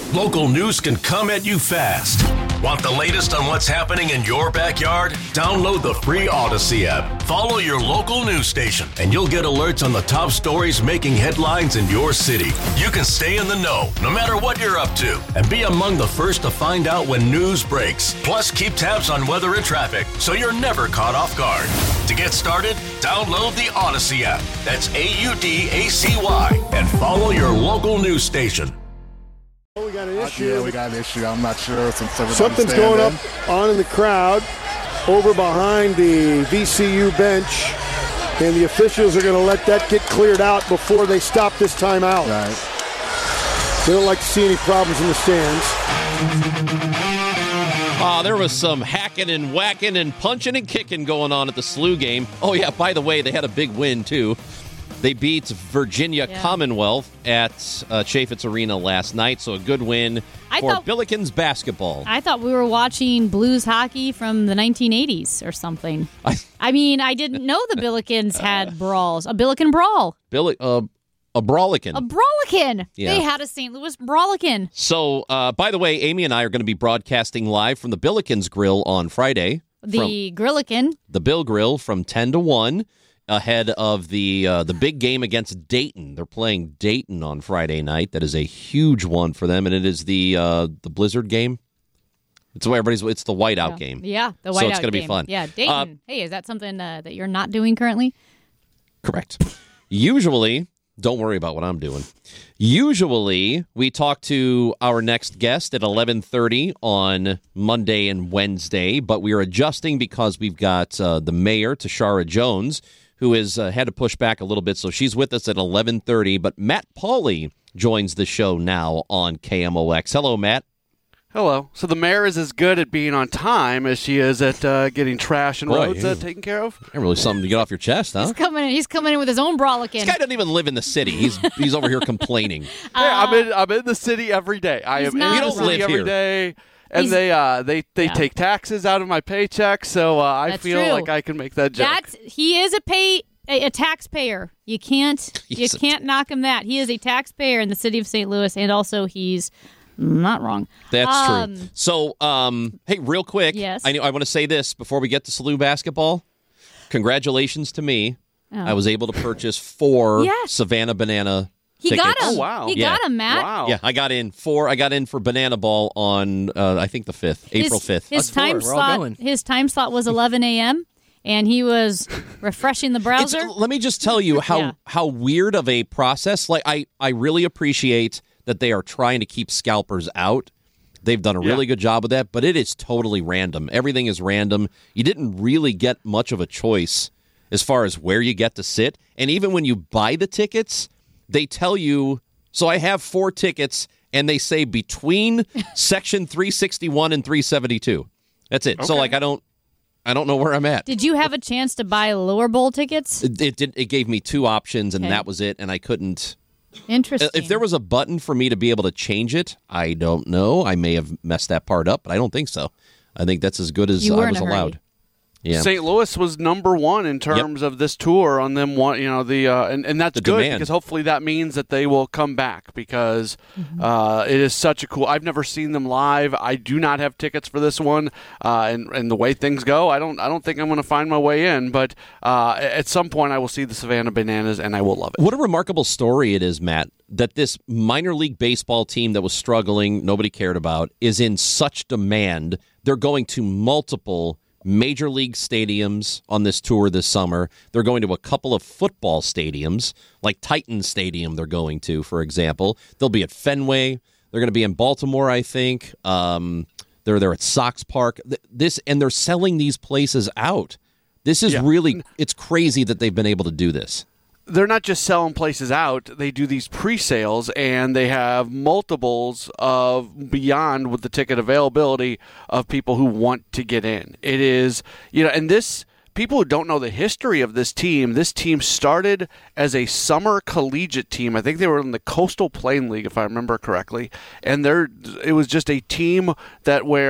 Local news can come at you fast. Want the latest on what's happening in your backyard? Download the free Odyssey app. Follow your local news station, and you'll get alerts on the top stories making headlines in your city. You can stay in the know, no matter what you're up to, and be among the first to find out when news breaks. Plus, keep tabs on weather and traffic, so you're never caught off guard. To get started, download the Odyssey app. That's AUDACY, and follow your local news station. We got an issue. Yeah, we got an issue. I'm not sure. Something's going on in the crowd over behind the VCU bench, and the officials are going to let that get cleared out before they stop this timeout. Right. They don't like to see any problems in the stands. There was some hacking and whacking and punching and kicking going on at the SLU game. Oh, yeah, by the way, they had a big win, too. They beat Virginia Commonwealth at Chaffetz Arena last night, so a good win for Billikens basketball. I thought we were watching Blues hockey from the 1980s or something. I didn't know the Billikens had brawls. A Billiken brawl. A Brawlican. A Brawlican. Yeah. They had a St. Louis Brawlican. So, by the way, Amy and I are going to be broadcasting live from the Billikens Grill on Friday. The Grillican. The Bill Grill from 10 to 1. Ahead of the big game against Dayton. They're playing Dayton on Friday night. That is a huge one for them, and it is the Blizzard game. It's the whiteout game. Yeah, the whiteout game. So it's going to be fun. Yeah, Dayton. Hey, is that something that you're not doing currently? Correct. Usually, don't worry about what I'm doing. Usually, we talk to our next guest at 11:30 on Monday and Wednesday, but we are adjusting because we've got the mayor, Tashara Jones, who has had to push back a little bit, so she's with us at 11:30. But Matt Pauley joins the show now on KMOX. Hello, Matt. Hello. So the mayor is as good at being on time as she is at getting trash and roads taken care of? Really something to get off your chest, huh? He's coming in with his own Brawlican. This guy doesn't even live in the city. He's over here complaining. I'm in the city every day. I am in the city every day. And they take taxes out of my paycheck, so I feel like I can make that joke. He is a taxpayer. You can't knock him that. He is a taxpayer in the city of St. Louis, and also he's not wrong. That's true. So, hey, real quick, yes. I want to say this before we get to SLU basketball. Congratulations to me. Oh. I was able to purchase 4 Savannah Banana tickets. Got him. Oh, wow. He got him, Matt. Wow. Yeah, I got in for Banana Ball on, I think, the 5th, April 5th. His time slot was 11 a.m., and he was refreshing the browser. Let me just tell you how weird of a process. Like, I really appreciate that they are trying to keep scalpers out. They've done a really good job of that, but it is totally random. Everything is random. You didn't really get much of a choice as far as where you get to sit. And even when you buy the tickets, they tell you, so I have 4 tickets, and they say between section 361 and 372. That's it. Okay. So, like, I don't know where I'm at. Did you have a chance to buy lower bowl tickets? It gave me 2 options, and that was it, and I couldn't. Interesting. If there was a button for me to be able to change it, I don't know. I may have messed that part up, but I don't think so. I think that's as good as I was allowed. Yeah. St. Louis was number 1 in terms of this tour on them. And that's good because hopefully that means that they will come back because it is such a cool. I've never seen them live. I do not have tickets for this one, and the way things go, I don't think I'm going to find my way in. But at some point, I will see the Savannah Bananas, and I will love it. What a remarkable story it is, Matt, that this minor league baseball team that was struggling, nobody cared about, is in such demand. They're going to multiple major league stadiums on this tour this summer. They're going to a couple of football stadiums, like Titan Stadium they're going to, for example. They'll be at Fenway. They're going to be in Baltimore, I think. They're at Sox Park. And they're selling these places out. This is really, it's crazy that they've been able to do this. They're not just selling places out. They do these pre-sales, and they have multiples of beyond with the ticket availability of people who want to get in. It is, and this, people who don't know the history of this team started as a summer collegiate team. I think they were in the Coastal Plain League, if I remember correctly. And it was just a team that where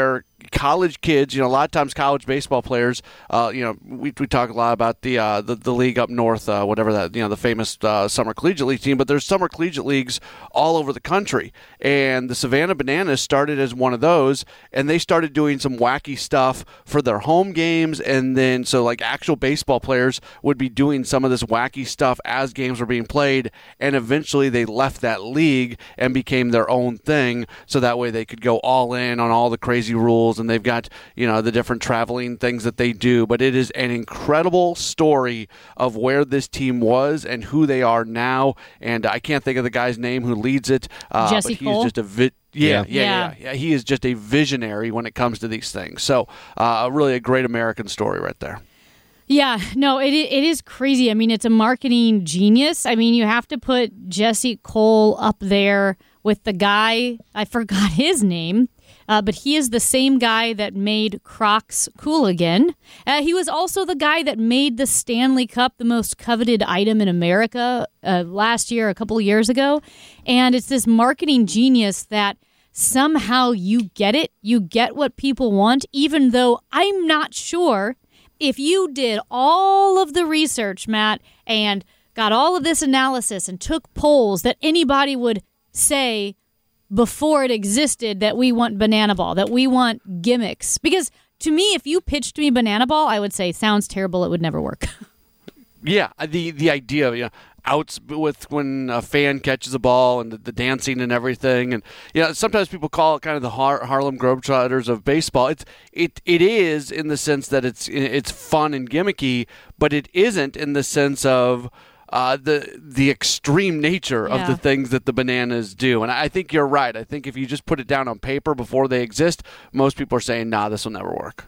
college kids, a lot of times college baseball players, we talk a lot about the league up north, whatever that, the famous summer collegiate league team, but there's summer collegiate leagues all over the country. And the Savannah Bananas started as one of those, and they started doing some wacky stuff for their home games. And then, so like actual baseball players would be doing some of this wacky stuff as games were being played. And eventually they left that league and became their own thing. So that way they could go all in on all the crazy rules. And they've got, the different traveling things that they do. But it is an incredible story of where this team was and who they are now. And I can't think of the guy's name who leads it. Jesse Cole? Just a Yeah. He is just a visionary when it comes to these things. So really a great American story right there. Yeah, no, it is crazy. I mean, it's a marketing genius. I mean, you have to put Jesse Cole up there with the guy, I forgot his name, but he is the same guy that made Crocs cool again. He was also the guy that made the Stanley Cup the most coveted item in America last year, a couple of years ago. And it's this marketing genius that somehow you get it. You get what people want, even though I'm not sure if you did all of the research, Matt, and got all of this analysis and took polls that anybody would say before it existed that we want Banana Ball, that we want gimmicks. Because to me, if you pitched me Banana Ball, I would say, sounds terrible, it would never work. Yeah, the idea, outs with when a fan catches a ball and the dancing and everything, and sometimes people call it kind of the Harlem Globetrotters of baseball. It is in the sense that it's fun and gimmicky, but it isn't in the sense of the extreme nature of the things that the Bananas do. And I think you're right. I think if you just put it down on paper before they exist, most people are saying, nah, this will never work.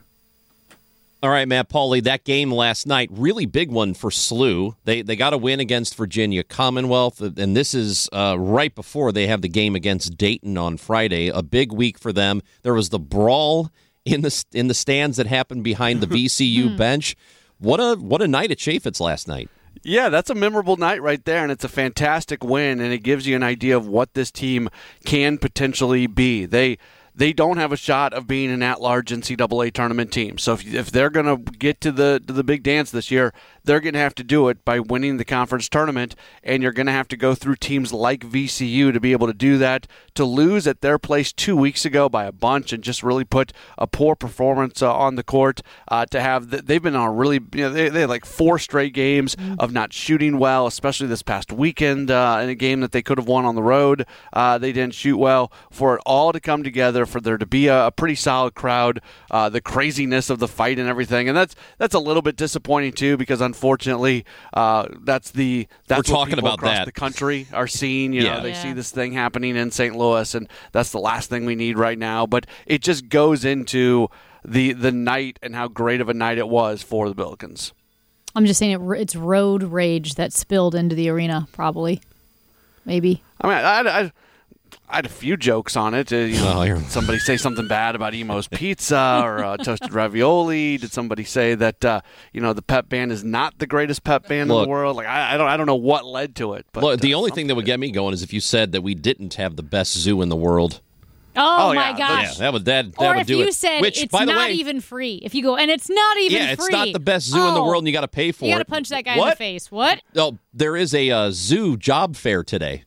All right, Matt Pauley, that game last night, really big one for SLU. They got a win against Virginia Commonwealth, and this is right before they have the game against Dayton on Friday. A big week for them. There was the brawl in the stands that happened behind the VCU bench. What a night at Chaffetz last night. Yeah, that's a memorable night right there, and it's a fantastic win, and it gives you an idea of what this team can potentially be. They don't have a shot of being an at-large NCAA tournament team. So if they're going to get to the big dance this year, they're going to have to do it by winning the conference tournament, and you're going to have to go through teams like VCU to be able to do that. To lose at their place 2 weeks ago by a bunch and just really put a poor performance on the court, they've been on a really, they had like 4 straight games of not shooting well, especially this past weekend in a game that they could have won on the road. They didn't shoot well. For it all to come together, for there to be a pretty solid crowd, the craziness of the fight and everything, and that's a little bit disappointing too, because unfortunately that's we're what talking people about across that. The country are seeing. They see this thing happening in St. Louis, and that's the last thing we need right now. But it just goes into the night and how great of a night it was for the Billikens. I'm just saying it's road rage that spilled into the arena, probably, maybe. I mean, I had a few jokes on it. Somebody say something bad about Emo's Pizza or toasted ravioli. Did somebody say that the Pep Band is not the greatest pep band in the world? Like I don't know what led to it. But the only thing that would get me going is if you said that we didn't have the best zoo in the world. Oh my gosh! Yeah, that would do it. Or if you said it's not even free. If you go and it's not even free. Yeah, it's not the best zoo in the world, and you got to pay for it. You got to punch that guy in the face. What? Oh, there is a zoo job fair today.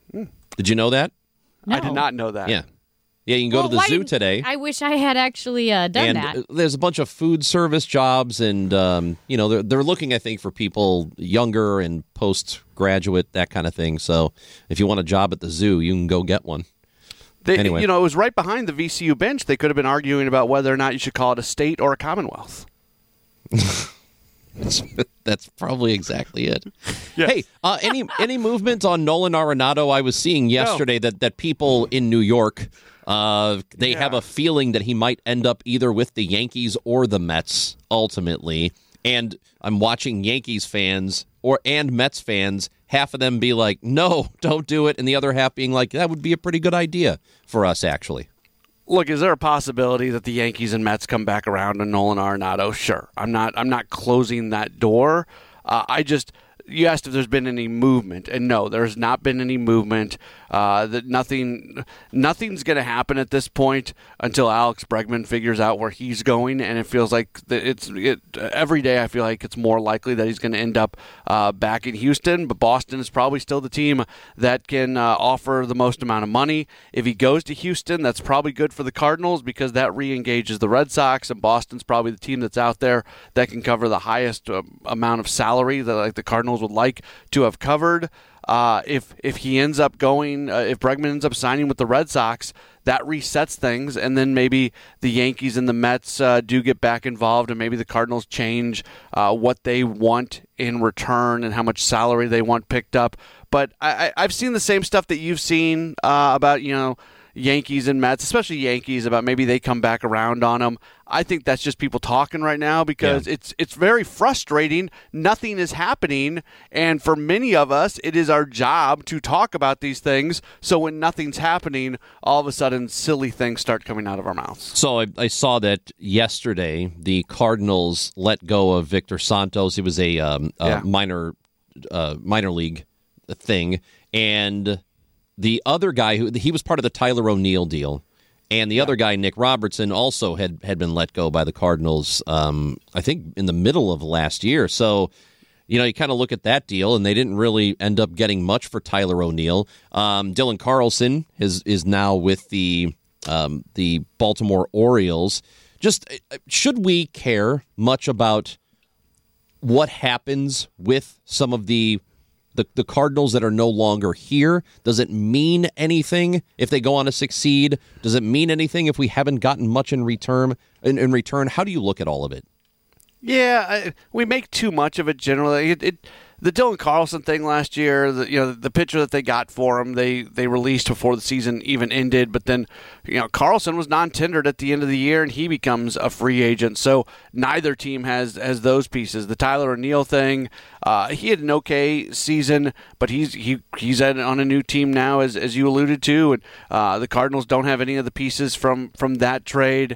Did you know that? No. I did not know that. Yeah, you can go to the zoo today. I wish I had actually done that. There's a bunch of food service jobs, and they're looking, I think, for people younger and postgraduate, that kind of thing. So if you want a job at the zoo, you can go get one. Anyway. It was right behind the VCU bench. They could have been arguing about whether or not you should call it a state or a commonwealth. That's probably exactly it. Yes. Hey, any movement on Nolan Arenado? I was seeing yesterday that people in New York, they have a feeling that he might end up either with the Yankees or the Mets ultimately. And I'm watching Yankees fans and Mets fans, half of them be like, no, don't do it. And the other half being like, that would be a pretty good idea for us, actually. Look, is there a possibility that the Yankees and Mets come back around on Nolan Arenado? Sure. I'm not closing that door. you asked if there's been any movement, and no, there's not been any movement. That nothing's going to happen at this point until Alex Bregman figures out where he's going, and it feels like every day I feel like it's more likely that he's going to end up back in Houston, but Boston is probably still the team that can offer the most amount of money. If he goes to Houston, that's probably good for the Cardinals because that re-engages the Red Sox, and Boston's probably the team that's out there that can cover the highest amount of salary that the Cardinals would like to have covered. If he ends up going, if Bregman ends up signing with the Red Sox, that resets things, and then maybe the Yankees and the Mets do get back involved, and maybe the Cardinals change what they want in return and how much salary they want picked up. But I've seen the same stuff that you've seen about, Yankees and Mets, especially Yankees, about maybe they come back around on them. I think that's just people talking right now because it's very frustrating. Nothing is happening, and for many of us, it is our job to talk about these things. So when nothing's happening, all of a sudden, silly things start coming out of our mouths. So I saw that yesterday the Cardinals let go of Victor Santos. It was a minor league thing, and the other guy he was part of the Tyler O'Neill deal, and the other guy, Nick Robertson, also had been let go by the Cardinals, I think in the middle of last year. So, you kind of look at that deal, and they didn't really end up getting much for Tyler O'Neill. Dylan Carlson is now with the Baltimore Orioles. Just should we care much about what happens with some of the Cardinals that are no longer here? Does it mean anything if they go on to succeed? Does it mean anything if we haven't gotten much in return? How do you look at all of it? Yeah, we make too much of it generally. The Dylan Carlson thing last year, the pitcher that they got for him, they released before the season even ended. But then, Carlson was non-tendered at the end of the year, and he becomes a free agent. So neither team has those pieces. The Tyler O'Neill thing, he had an okay season, but he's on a new team now, as you alluded to, and the Cardinals don't have any of the pieces from that trade.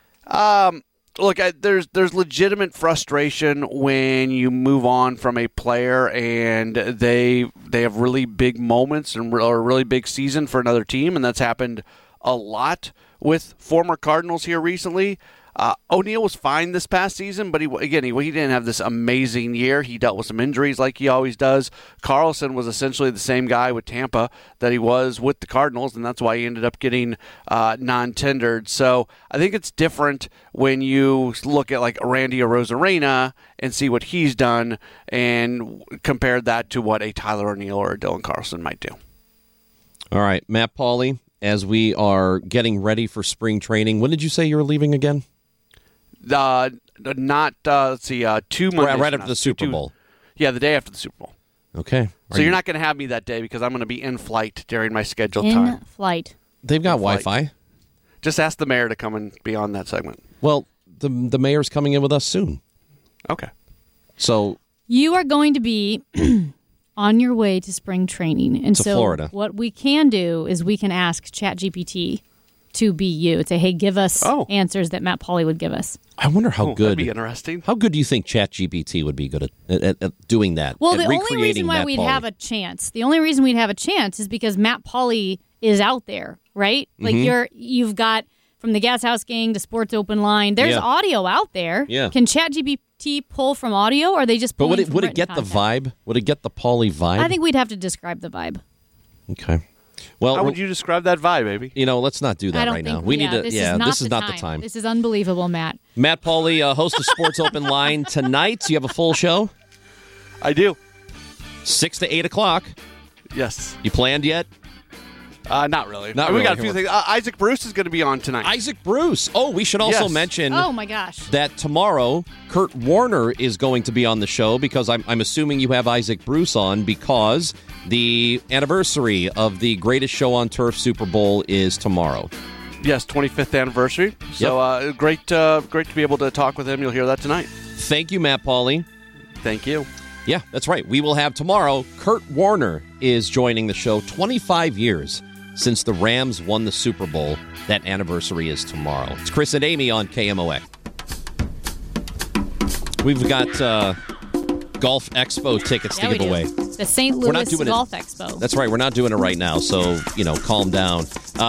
Look, there's legitimate frustration when you move on from a player and they have really big moments or a really big season for another team, and that's happened a lot with former Cardinals here recently. O'Neill was fine this past season, but he didn't have this amazing year. He dealt with some injuries like he always does. Carlson was essentially the same guy with Tampa that he was with the Cardinals, and that's why he ended up getting non-tendered. So I think it's different when you look at like Randy Arozarena and see what he's done and compare that to what a Tyler O'Neill or a Dylan Carlson might do. All right, Matt Pauley, as we are getting ready for spring training, when did you say you were leaving again? Let's see, 2 months. Right after the Super Bowl. Yeah, the day after the Super Bowl. Okay. So you're not going to have me that day because I'm going to be in flight during my scheduled time. In flight. They've got Wi-Fi. Just ask the mayor to come and be on that segment. Well, the mayor's coming in with us soon. Okay. So you are going to be on your way to spring training. And to so Florida. What we can do is we can ask ChatGPT to be you. Say, hey, give us answers that Matt Pauley would give us. I wonder how good. That'd be interesting. How good do you think ChatGPT would be good at doing that? Well, the only reason why we'd have a chance is because Matt Pauley is out there, right? Like you've got from the Gas House Gang to Sports Open Line. There's audio out there. Yeah. Can ChatGPT pull from audio, or are they just pulling from would it get content? The vibe? Would it get the Pauley vibe? I think we'd have to describe the vibe. Okay. Well, how would you describe that vibe, baby? Let's not do that right now. We need to. This is not the time. This is unbelievable, Matt. Matt Pauley, host of Sports Open Line tonight. You have a full show? I do. 6 to 8 o'clock. Yes. You planned yet? Not really. We got a few things. Isaac Bruce is going to be on tonight. Isaac Bruce. Oh, we should also mention. Oh my gosh. That tomorrow Kurt Warner is going to be on the show because I'm assuming you have Isaac Bruce on because the anniversary of the Greatest Show on Turf Super Bowl is tomorrow. Yes, 25th anniversary. So great to be able to talk with him. You'll hear that tonight. Thank you, Matt Pauley. Thank you. Yeah, that's right. We will have tomorrow. Kurt Warner is joining the show. 25 years since the Rams won the Super Bowl. That anniversary is tomorrow. It's Chris and Amy on KMOX. We've got Golf Expo tickets to give away. The St. Louis Golf Expo. That's right. We're not doing it right now, so, calm down.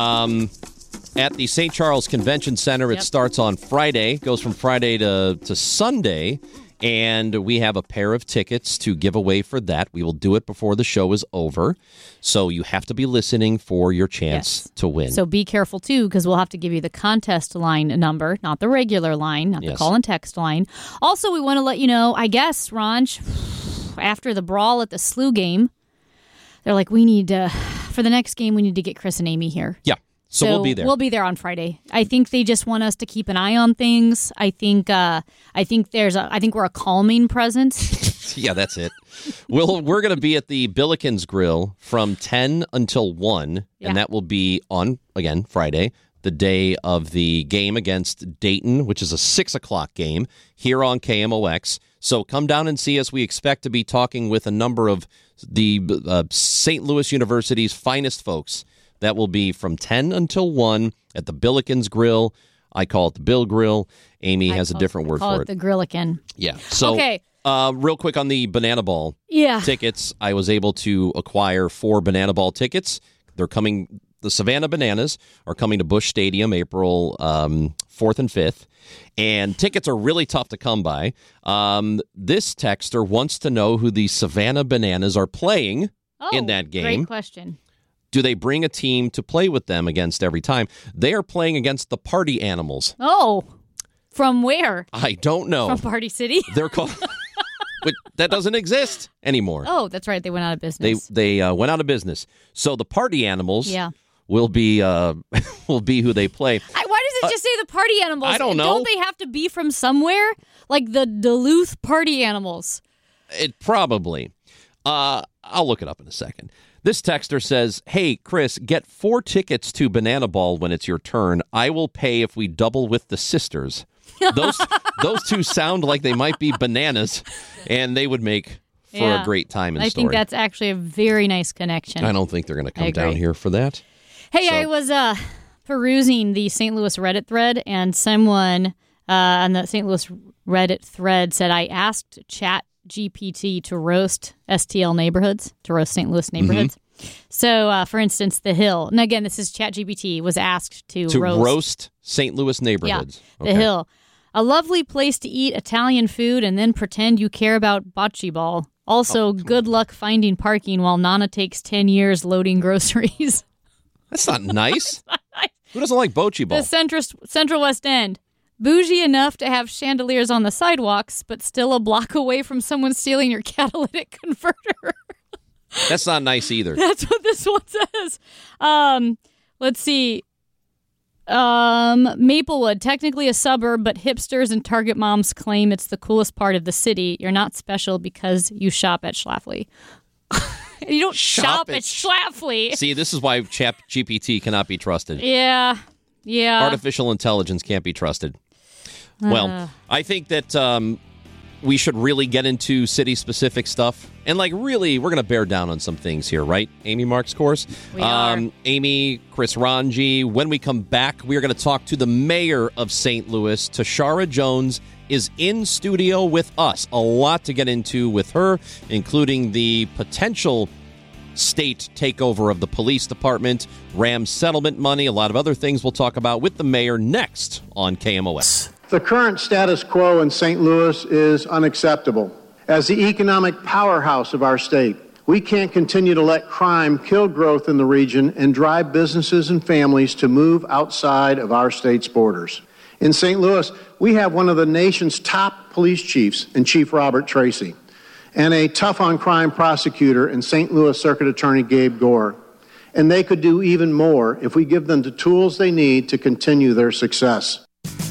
At the St. Charles Convention Center, it starts on Friday, goes from Friday to Sunday, and we have a pair of tickets to give away for that. We will do it before the show is over, so you have to be listening for your chance to win. So be careful, too, because we'll have to give you the contest line number, not the regular line, not the call and text line. Also, we want to let you know, I guess, Ranj, after the brawl at the SLU game, they're like, we need to, for the next game, we need to get Chris and Amy here. Yeah. So we'll be there. We'll be there on Friday. I think they just want us to keep an eye on things. I think we're a calming presence. Yeah, that's it. We're going to be at the Billikens Grill from 10 until 1, and that will be on, again, Friday, the day of the game against Dayton, which is a 6 o'clock game here on KMOX. So come down and see us. We expect to be talking with a number of the St. Louis University's finest folks. That will be from 10 until 1 at the Billikens Grill. I call it the Bill Grill. Amy has a different word for it. Call it the Grillican. Yeah. So, real quick on the Banana Ball tickets, I was able to acquire 4 Banana Ball tickets. They're coming. The Savannah Bananas are coming to Busch Stadium April 4th and 5th. And tickets are really tough to come by. This texter wants to know who the Savannah Bananas are playing in that game. Great question. Do they bring a team to play with them against every time? They are playing against the Party Animals. Oh, from where? I don't know. From Party City? They're called, but that doesn't exist anymore. Oh, that's right. They went out of business. They went out of business. So the Party Animals will be who they play. Why does it just say the Party Animals? I don't know. Don't they have to be from somewhere? Like the Duluth Party Animals? It probably. I'll look it up in a second. This texter says, hey, Chris, get 4 tickets to Banana Ball when it's your turn. I will pay if we double with the sisters. Those two sound like they might be bananas, and they would make for a great time in Story. I think that's actually a very nice connection. I don't think they're going to come down here for that. Hey, I was perusing the St. Louis Reddit thread, and someone on the St. Louis Reddit thread said, I asked ChatGPT to roast STL neighborhoods, to roast St. Louis neighborhoods. Mm-hmm. So, for instance, The Hill. And again, this is ChatGPT was asked to roast St. Louis neighborhoods. Yeah, The Hill. A lovely place to eat Italian food and then pretend you care about bocce ball. Also, good luck finding parking while Nana takes 10 years loading groceries. That's not nice. Who doesn't like bocce ball? The Central West End. Bougie enough to have chandeliers on the sidewalks, but still a block away from someone stealing your catalytic converter. That's not nice either. That's what this one says. Let's see. Maplewood, technically a suburb, but hipsters and Target moms claim it's the coolest part of the city. You're not special because you shop at Schlafly. You don't shop at Schlafly. See, this is why ChatGPT cannot be trusted. Yeah. Artificial intelligence can't be trusted. Well, I think that we should really get into city-specific stuff. And, really, we're going to bear down on some things here, right? Amy Marks' course. We are. Amy, Chris Ranji. When we come back, we are going to talk to the mayor of St. Louis. Tashara Jones is in studio with us. A lot to get into with her, including the potential state takeover of the police department, Rams settlement money, a lot of other things we'll talk about with the mayor next on KMOX. The current status quo in St. Louis is unacceptable. As the economic powerhouse of our state, we can't continue to let crime kill growth in the region and drive businesses and families to move outside of our state's borders. In St. Louis, we have one of the nation's top police chiefs in Chief Robert Tracy, and a tough-on-crime prosecutor in St. Louis Circuit Attorney Gabe Gore. And they could do even more if we give them the tools they need to continue their success.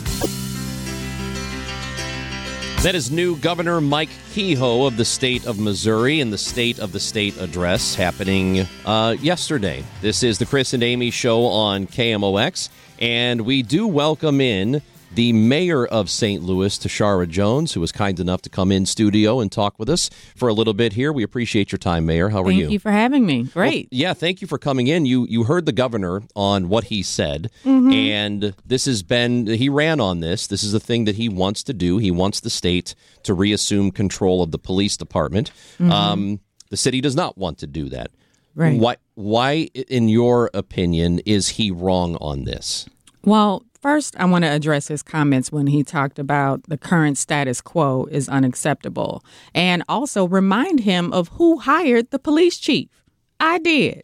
That is new Governor Mike Kehoe of the state of Missouri in the State of the State address happening yesterday. This is the Chris and Amy show on KMOX, and we do welcome in the mayor of St. Louis, Tashara Jones, who was kind enough to come in studio and talk with us for a little bit here. We appreciate your time, Mayor. How are you? Thank you for having me. Great. Well, yeah, thank you for coming in. You heard the governor on what he said, and he ran on this. This is a thing that he wants to do. He wants the state to reassume control of the police department. The city does not want to do that. Right. Why, in your opinion, is he wrong on this? Well, first, I want to address his comments when he talked about the current status quo is unacceptable, and also remind him of who hired the police chief. I did.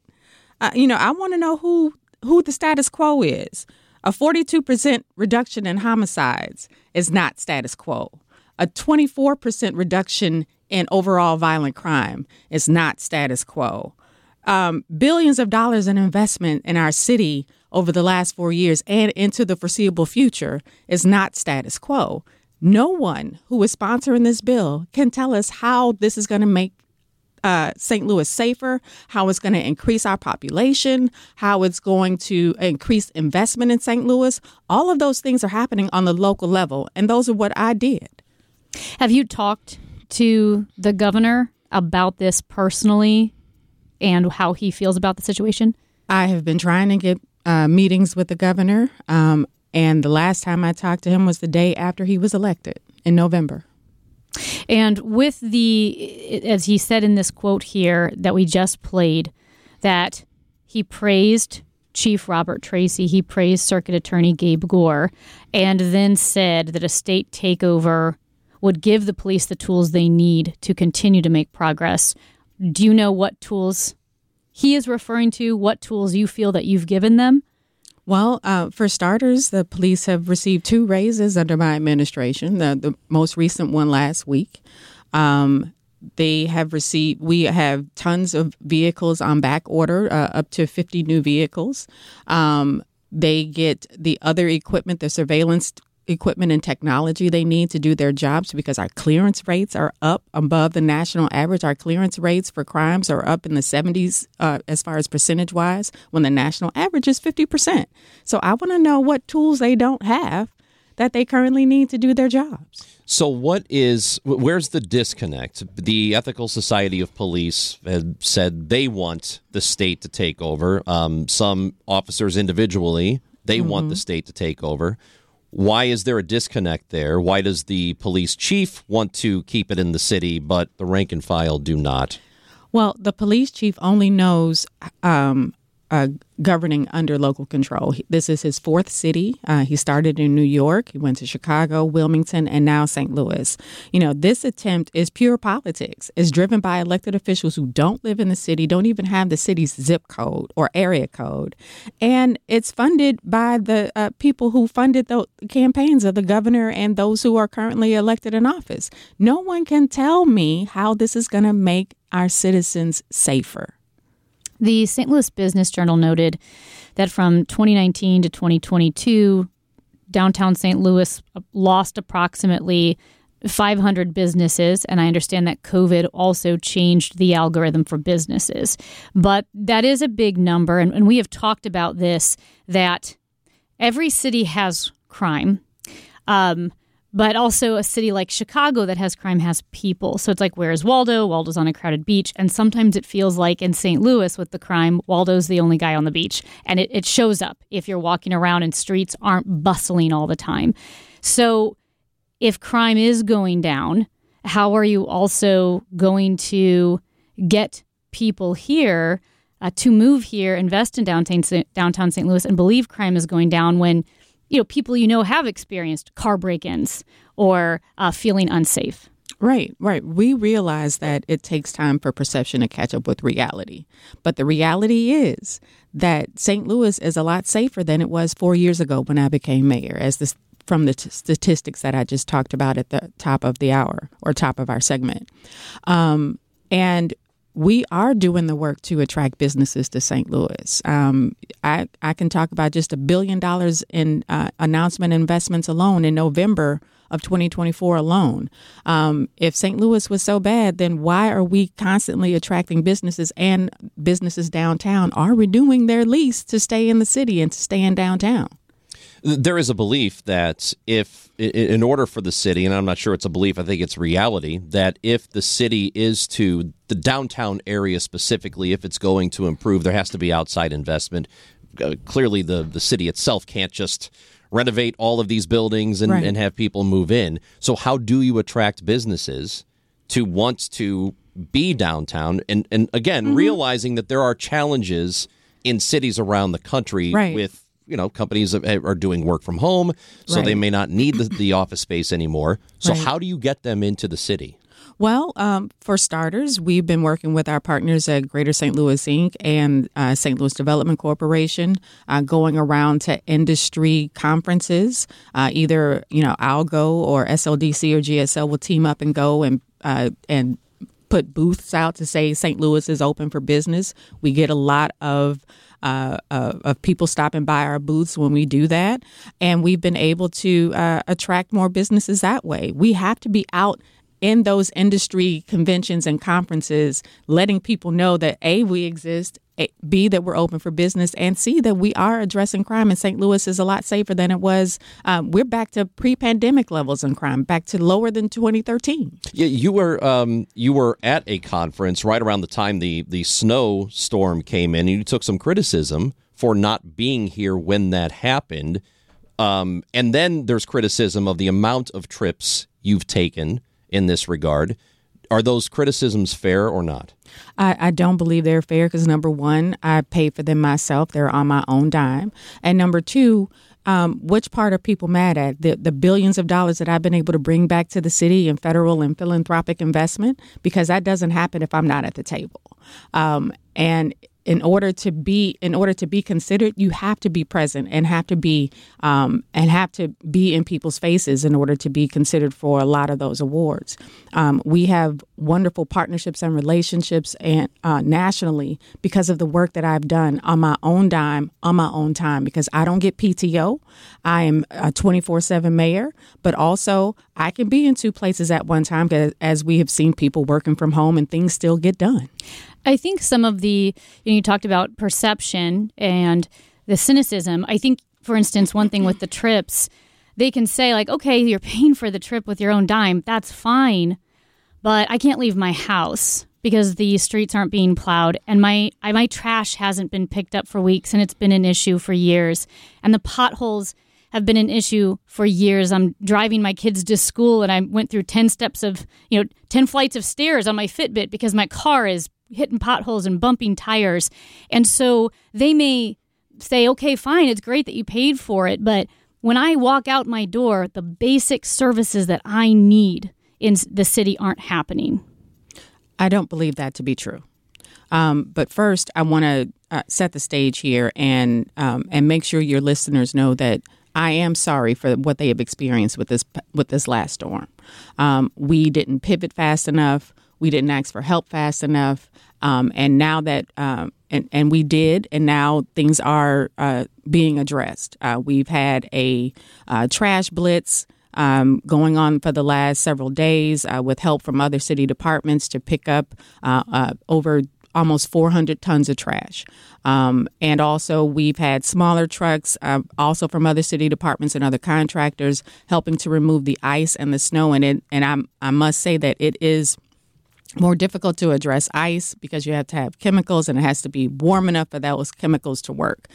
I want to know who the status quo is. A 42% reduction in homicides is not status quo. A 24% reduction in overall violent crime is not status quo. Billions of dollars in investment in our city over the last 4 years and into the foreseeable future is not status quo. No one who is sponsoring this bill can tell us how this is going to make St. Louis safer, how it's going to increase our population, how it's going to increase investment in St. Louis. All of those things are happening on the local level, and those are what I did. Have you talked to the governor about this personally and how he feels about the situation? I have been trying to get meetings with the governor, and the last time I talked to him was the day after he was elected in November. And with as he said in this quote here that we just played, that he praised Chief Robert Tracy, he praised Circuit Attorney Gabe Gore, and then said that a state takeover would give the police the tools they need to continue to make progress. Do you know what tools he is referring to, what tools you feel that you've given them? Well, for starters, the police have received 2 raises under my administration, the most recent one last week. We have tons of vehicles on back order, up to 50 new vehicles. They get the other equipment, the surveillance equipment and technology they need to do their jobs, because our clearance rates are up above the national average. Our clearance rates for crimes are up in the 70s as far as percentage-wise, when the national average is 50%. So I want to know what tools they don't have that they currently need to do their jobs. So where's the disconnect? The Ethical Society of Police had said they want the state to take over. Some officers individually, they want the state to take over. Why is there a disconnect there? Why does the police chief want to keep it in the city, but the rank and file do not? Well, the police chief only knows governing under local control. This is his 4th city. He started in New York. He went to Chicago, Wilmington, and now St. Louis. This attempt is pure politics. It's driven by elected officials who don't live in the city, don't even have the city's zip code or area code. And it's funded by the people who funded the campaigns of the governor and those who are currently elected in office. No one can tell me how this is going to make our citizens safer. The St. Louis Business Journal noted that from 2019 to 2022, downtown St. Louis lost approximately 500 businesses, and I understand that COVID also changed the algorithm for businesses. But that is a big number, and we have talked about this, that every city has crime, but also a city like Chicago that has crime has people. So it's like, where's Waldo? Waldo's on a crowded beach. And sometimes it feels like in St. Louis with the crime, Waldo's the only guy on the beach. And it shows up if you're walking around and streets aren't bustling all the time. So if crime is going down, how are you also going to get people here to move here, invest in downtown St. Louis, and believe crime is going down when people have experienced car break-ins or feeling unsafe? Right. We realize that it takes time for perception to catch up with reality. But the reality is that St. Louis is a lot safer than it was 4 years ago when I became mayor, from the statistics that I just talked about at the top of the hour or top of our segment. And we are doing the work to attract businesses to St. Louis. I can talk about just $1 billion in announcement investments alone in November of 2024 alone. If St. Louis was so bad, then why are we constantly attracting businesses, and businesses downtown are renewing their lease to stay in the city and to stay in downtown? There is a belief that if, in order for the city, and I'm not sure it's a belief, I think it's reality, that if the city is to, the downtown area specifically, if it's going to improve, there has to be outside investment. Clearly, the city itself can't just renovate all of these buildings and have people move in. So how do you attract businesses to want to be downtown? And again, realizing that there are challenges in cities around the country with, companies are doing work from home, so they may not need the office space anymore. So how do you get them into the city? Well, for starters, we've been working with our partners at Greater St. Louis, Inc. and St. Louis Development Corporation, going around to industry conferences. Either, I'll go, or SLDC or GSL will team up and go and put booths out to say St. Louis is open for business. We get a lot of people stopping by our booths when we do that, and we've been able to attract more businesses that way. We have to be out in those industry conventions and conferences, letting people know that A, we exist, B, that we're open for business, and C, that we are addressing crime. And St. Louis is a lot safer than it was. We're back to pre-pandemic levels in crime, back to lower than 2013. Yeah, you were at a conference right around the time the snowstorm came in, and you took some criticism for not being here when that happened. And then there's criticism of the amount of trips you've taken in this regard. Are those criticisms fair or not? I don't believe they're fair because, number one, I pay for them myself. They're on my own dime. And number two, which part are people mad at? The billions of dollars that I've been able to bring back to the city in federal and philanthropic investment? Because that doesn't happen if I'm not at the table. And in order to be considered, you have to be present and have to be in people's faces in order to be considered for a lot of those awards. We have wonderful partnerships and relationships and nationally because of the work that I've done on my own dime, on my own time, because I don't get PTO. I am a 24/7 mayor, but also I can be in two places at one time, as we have seen people working from home and things still get done. I think some of you talked about perception and the cynicism. I think, for instance, one thing with the trips, they can say like, okay, you're paying for the trip with your own dime. That's fine, but I can't leave my house because the streets aren't being plowed and my trash hasn't been picked up for weeks and it's been an issue for years. And the potholes have been an issue for years. I'm driving my kids to school and I went through 10 flights of stairs on my Fitbit because my car is hitting potholes and bumping tires. And so they may say, okay, fine, it's great that you paid for it, but when I walk out my door, the basic services that I need in the city aren't happening. I don't believe that to be true. But first, I want to set the stage here and make sure your listeners know that I am sorry for what they have experienced with this last storm. We didn't pivot fast enough. We didn't ask for help fast enough. And now that and we did, and now things are being addressed. We've had a trash blitz going on for the last several days with help from other city departments to pick up over almost 400 tons of trash. And also we've had smaller trucks also from other city departments and other contractors helping to remove the ice and the snow. And I must say that it is more difficult to address ice because you have to have chemicals and it has to be warm enough for those chemicals to work.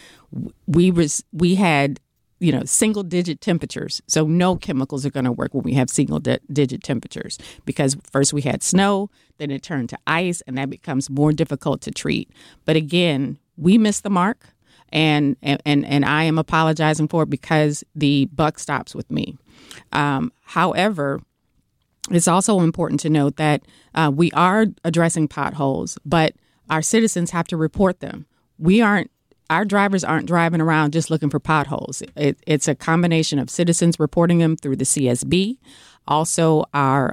We had single digit temperatures. So no chemicals are going to work when we have single digit temperatures because first we had snow, then it turned to ice, and that becomes more difficult to treat. But again, we missed the mark, and I am apologizing for it because the buck stops with me. However, it's also important to note that we are addressing potholes, but our citizens have to report them. Our drivers aren't driving around just looking for potholes. It's a combination of citizens reporting them through the CSB, also our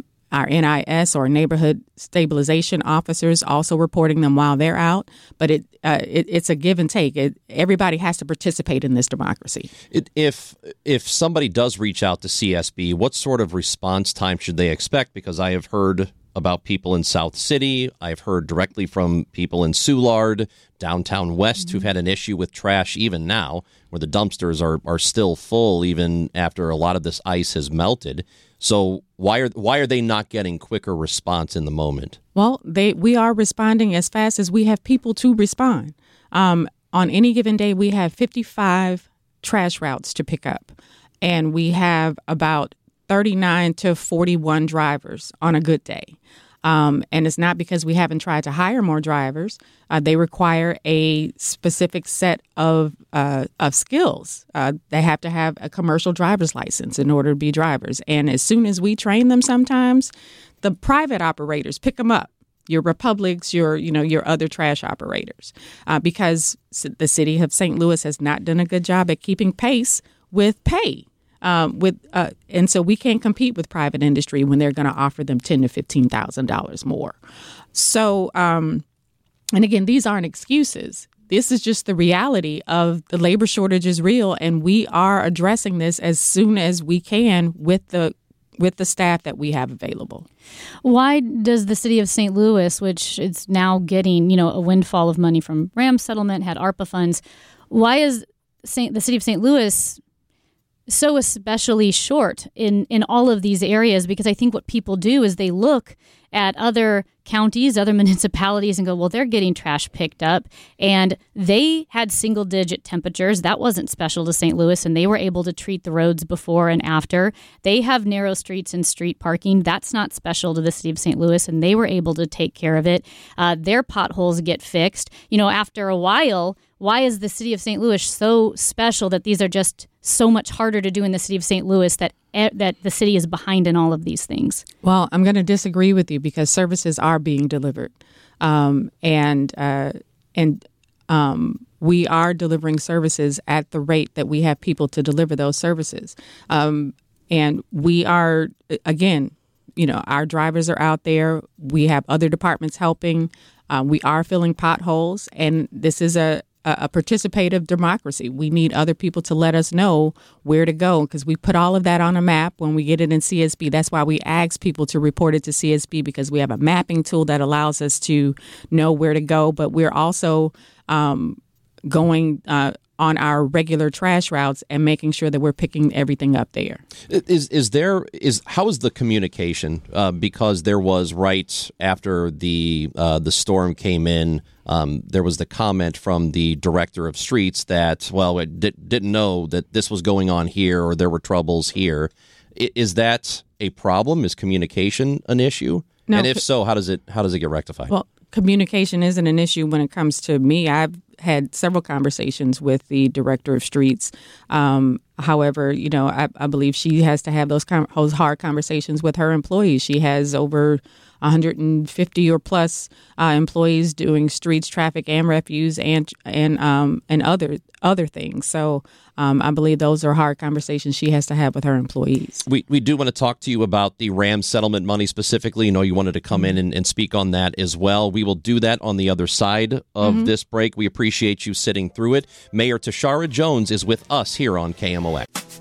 NIS or neighborhood stabilization officers also reporting them while they're out. But it's a give and take. Everybody has to participate in this democracy. If somebody does reach out to CSB, what sort of response time should they expect? Because I have heard about people in South City. I've heard directly from people in Soulard, downtown West, who've had an issue with trash even now, where the dumpsters are still full even after a lot of this ice has melted. So why are they not getting quicker response in the moment? Well, we are responding as fast as we have people to respond. On any given day, we have 55 trash routes to pick up, and we have about 39 to 41 drivers on a good day. And it's not because we haven't tried to hire more drivers. They require a specific set of skills. They have to have a commercial driver's license in order to be drivers. And as soon as we train them, sometimes the private operators pick them up. Your Republics, your other trash operators, because the city of St. Louis has not done a good job at keeping pace with pay. And so we can't compete with private industry when they're going to offer them $10,000 to $15,000 more. So, and again, these aren't excuses. This is just the reality of the labor shortage is real, and we are addressing this as soon as we can with the staff that we have available. Why does the city of St. Louis, which is now getting, a windfall of money from Rams settlement, had ARPA funds, why is the city of St. Louis so especially short in all of these areas? Because I think what people do is they look at other counties, other municipalities, and go, well, they're getting trash picked up. And they had single-digit temperatures. That wasn't special to St. Louis, and they were able to treat the roads before and after. They have narrow streets and street parking. That's not special to the city of St. Louis, and they were able to take care of it. Their potholes get fixed. After a while, why is the city of St. Louis so special that these are just so much harder to do in the city of St. Louis that the city is behind in all of these things? Well, I'm going to disagree with you because services are being delivered. And we are delivering services at the rate that we have people to deliver those services. And we are, again, our drivers are out there. We have other departments helping. We are filling potholes. And this is a participative democracy. We need other people to let us know where to go because we put all of that on a map when we get it in CSB. That's why we ask people to report it to CSB, because we have a mapping tool that allows us to know where to go. But we're also going on our regular trash routes and making sure that we're picking everything up there. How is the communication? Because there was right after the storm came in, there was the comment from the director of streets that, it didn't know that this was going on here or there were troubles here. Is that a problem? Is communication an issue? No. And if so, how does it get rectified? Well, communication isn't an issue when it comes to me. I've had several conversations with the director of streets. However, I believe she has to have those hard conversations with her employees. She has over 150 or plus employees doing streets, traffic, and refuse, and other things. So I believe those are hard conversations she has to have with her employees. We do want to talk to you about the Rams settlement money specifically. You wanted to come in and speak on that as well. We will do that on the other side of this break. We appreciate you sitting through it. Mayor Tishaura Jones is with us here on KMOX.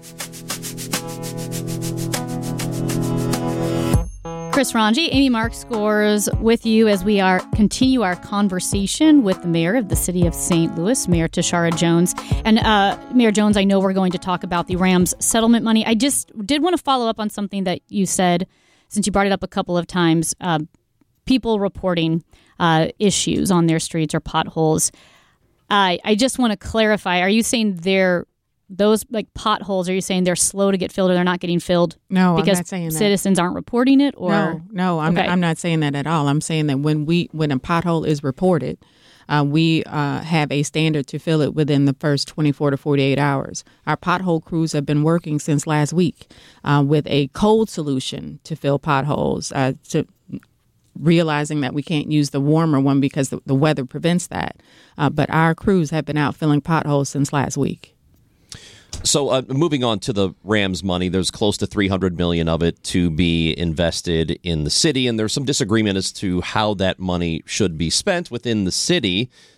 Chris Ranji, Amy Mark Scores with you as we continue our conversation with the mayor of the city of St. Louis, Mayor Tishaura Jones. And Mayor Jones, I know we're going to talk about the Rams settlement money. I just did want to follow up on something that you said, since you brought it up a couple of times, people reporting issues on their streets or potholes. I just want to clarify, are you saying those potholes, are you saying they're slow to get filled or they're not getting filled? No, because I'm not saying that. Citizens aren't reporting it? Or No, I'm not saying that at all. I'm saying that when a pothole is reported, we have a standard to fill it within the first 24 to 48 hours. Our pothole crews have been working since last week with a cold solution to fill potholes, realizing that we can't use the warmer one because the weather prevents that. But our crews have been out filling potholes since last week. So moving on to the Rams money, there's close to $300 million of it to be invested in the city, and there's some disagreement as to how that money should be spent within the city.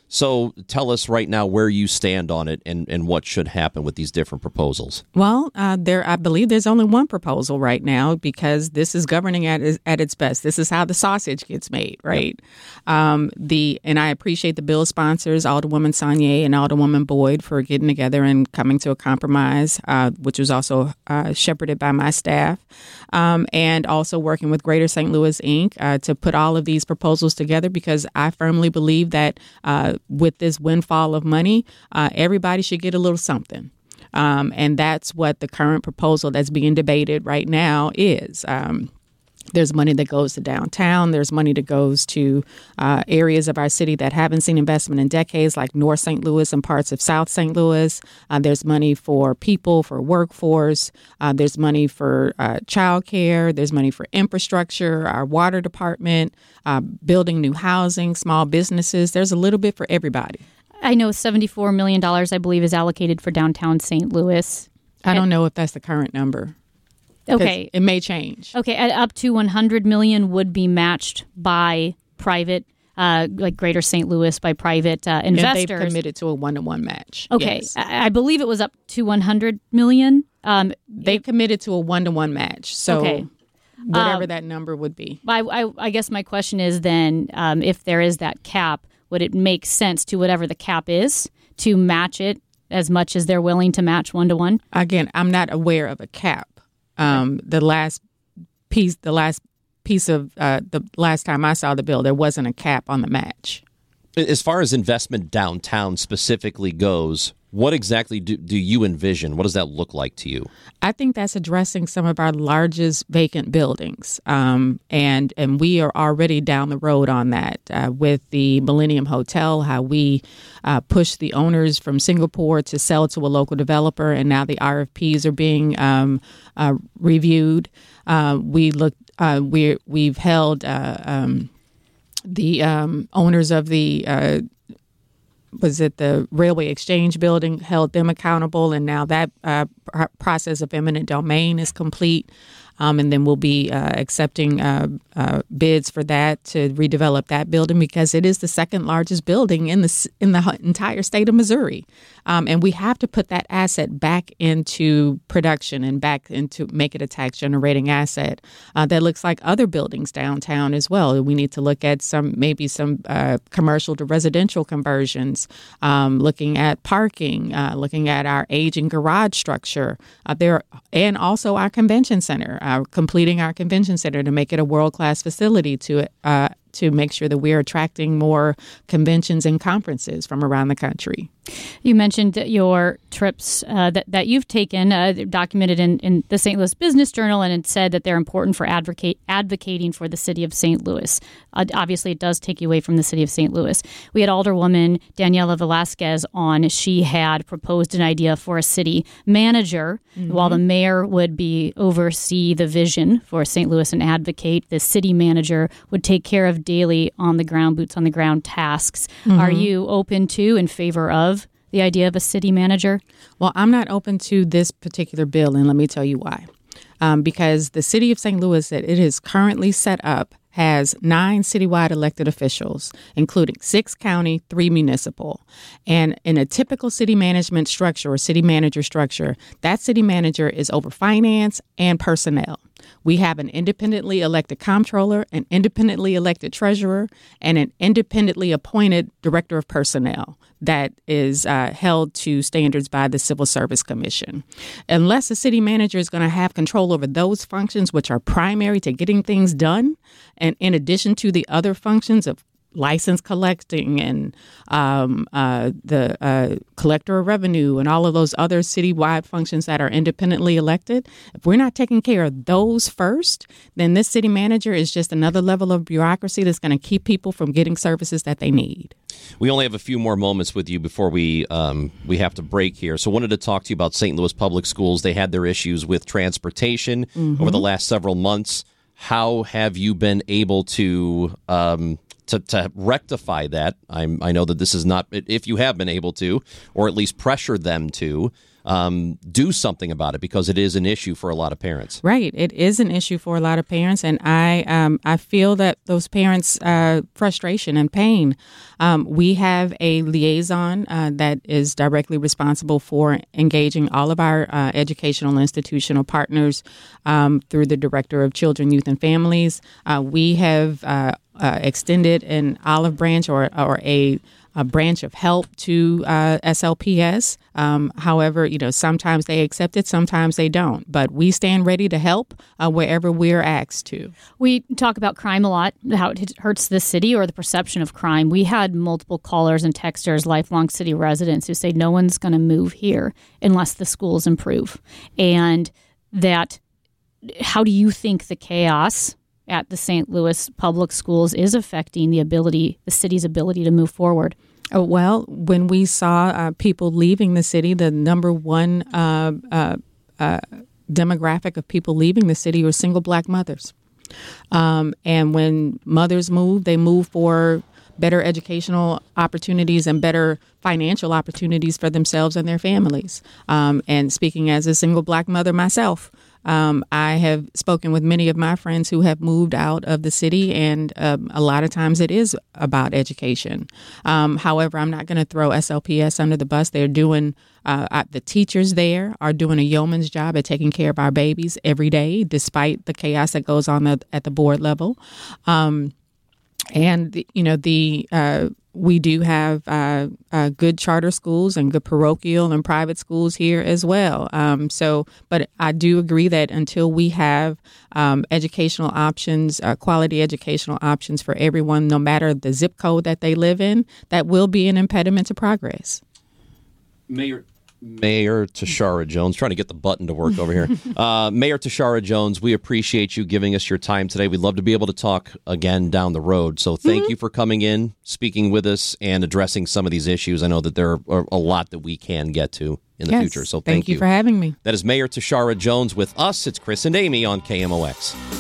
So tell us right now where you stand on it and what should happen with these different proposals. Well, I believe there's only one proposal right now because this is governing at its best. This is how the sausage gets made, right? Yep. And I appreciate the bill sponsors, Alderwoman Saunier and Alderwoman Boyd, for getting together and coming to a compromise, which was also shepherded by my staff, and also working with Greater St. Louis, Inc. To put all of these proposals together, because I firmly believe that with this windfall of money, everybody should get a little something. And that's what the current proposal that's being debated right now is. There's money that goes to downtown. There's money that goes to areas of our city that haven't seen investment in decades, like North St. Louis and parts of South St. Louis. There's money for people, for workforce. There's money for childcare. There's money for infrastructure, our water department, building new housing, small businesses. There's a little bit for everybody. I know $74 million, I believe, is allocated for downtown St. Louis. I don't know if that's the current number. Okay. It may change. Okay. At up to $100 million would be matched by private, like Greater St. Louis, by private investors. And they've committed to a 1-to-1 match. Okay. Yes. I believe it was up to $100 million. They committed to a 1-to-1 match. So okay. Whatever that number would be. I guess my question is then, if there is that cap, would it make sense to whatever the cap is to match it as much as they're willing to match 1-to-1? Again, I'm not aware of a cap. The last time I saw the bill, there wasn't a cap on the match. As far as investment downtown specifically goes, what exactly do you envision? What does that look like to you? I think that's addressing some of our largest vacant buildings. And we are already down the road on that with the Millennium Hotel, how we pushed the owners from Singapore to sell to a local developer. And now the RFPs are being reviewed. We've held the owners of the the Railway Exchange building, held them accountable, and now that process of eminent domain is complete. And then we'll be accepting bids for that to redevelop that building, because it is the second largest building in the entire state of Missouri. And we have to put that asset back into production and back into make it a tax generating asset that looks like other buildings downtown as well. We need to look at some commercial to residential conversions, looking at parking, looking at our aging garage structure there, and also our convention center. Completing our convention center to make it a world-class facility to make sure that we're attracting more conventions and conferences from around the country. You mentioned your trips that you've taken, documented in the St. Louis Business Journal, and it said that they're important for advocating for the city of St. Louis. Obviously, it does take you away from the city of St. Louis. We had Alderwoman Daniela Velasquez on. She had proposed an idea for a city manager, while the mayor would oversee the vision for St. Louis and advocate. The city manager would take care of daily on-the-ground, boots-on-the-ground tasks. Are you open to, in favor of, the idea of a city manager? Well, I'm not open to this particular bill, and let me tell you why. Because the city of St. Louis that it is currently set up has 9 citywide elected officials, including 6 county, 3 municipal. And in a typical city management structure or city manager structure, that city manager is over finance and personnel. We have an independently elected comptroller, an independently elected treasurer, and an independently appointed director of personnel that is held to standards by the Civil Service Commission. Unless a city manager is going to have control over those functions, which are primary to getting things done, and in addition to the other functions of license collecting and the collector of revenue and all of those other citywide functions that are independently elected, if we're not taking care of those first, then this city manager is just another level of bureaucracy that's going to keep people from getting services that they need. We only have a few more moments with you before we have to break here. So I wanted to talk to you about St. Louis Public Schools. They had their issues with transportation over the last several months. How have you been able to rectify that? I know that this is not, if you have been able to, or at least pressure them to, do something about it, because it is an issue for a lot of parents. Right. It is an issue for a lot of parents. And I feel that those parents' frustration and pain. We have a liaison that is directly responsible for engaging all of our educational and institutional partners through the Director of Children, Youth, and Families. We have extended an olive branch or a branch of help to SLPS. However, sometimes they accept it, sometimes they don't. But we stand ready to help wherever we're asked to. We talk about crime a lot, how it hurts the city or the perception of crime. We had multiple callers and texters, lifelong city residents, who say no one's going to move here unless the schools improve. And that, how do you think the chaos at the St. Louis public schools is affecting the city's ability to move forward? Oh, well, when we saw people leaving the city, the number one demographic of people leaving the city were single Black mothers. And when mothers move, they move for better educational opportunities and better financial opportunities for themselves and their families. And speaking as a single Black mother myself, I have spoken with many of my friends who have moved out of the city, and a lot of times it is about education. However, I'm not going to throw SLPS under the bus. They're doing, the teachers there are doing a yeoman's job at taking care of our babies every day, despite the chaos that goes on at the board level. We do have good charter schools and good parochial and private schools here as well. But I do agree that until we have educational options, quality educational options for everyone, no matter the zip code that they live in, that will be an impediment to progress. Mayor Tishaura Jones, trying to get the button to work over here. Mayor Tishaura Jones, we appreciate you giving us your time today. We'd love to be able to talk again down the road. So thank you for coming in, speaking with us, and addressing some of these issues. I know that there are a lot that we can get to in the future. So thank you for having me. That is Mayor Tishaura Jones with us. It's Chris and Amy on KMOX.